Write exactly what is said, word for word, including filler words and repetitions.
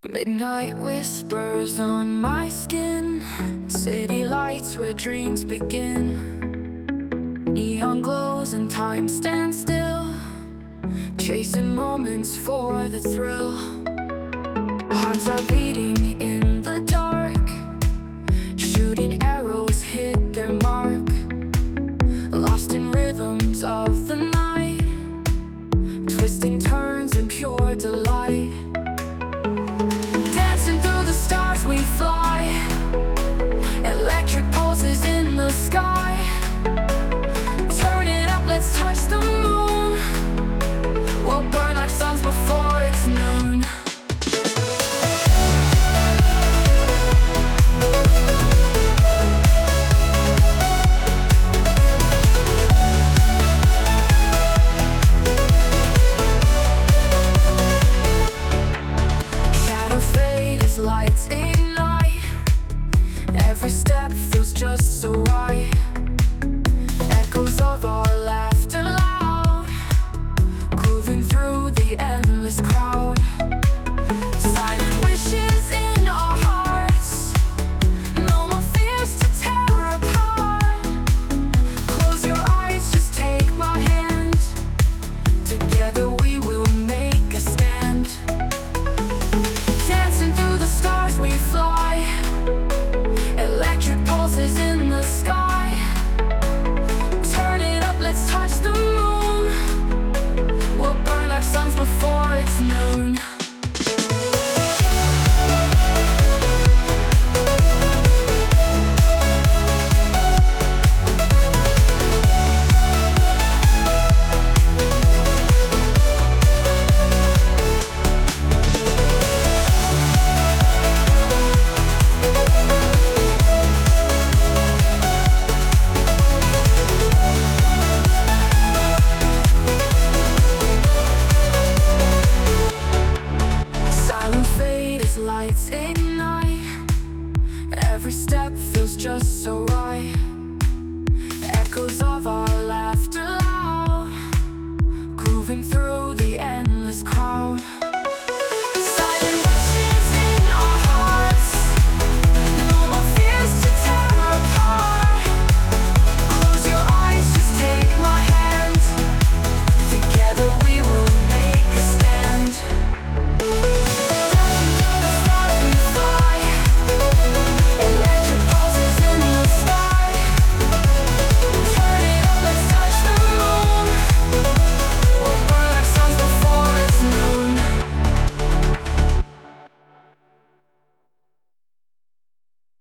Midnight whispers on my skin, city lights where dreams begin. Neon glows and time stands still, chasing moments for the thrill. Hearts are beating in the dark, shooting arrows hit their mark. Lost in rhythms of the night, twisting turns in pure delight. Dancing through the stars we fly, electric pulses in the sky. Turn it up, let's touch the moon. We'll burn like suns before it's noon. Lights ignite, every step feels just so right. Echoes of our laughter loud, grooving through the endless crowd. Silent wishes in our hearts, no more fears to tear apart. Close your eyes, just take my hand, together we will make a stand. Dancing through the stars we fly, electric pulses in the sky. Turn it up, let's touch the moon. We'll burn like suns before it's noon. Lights ignite, every step feels just so right. Echoes of our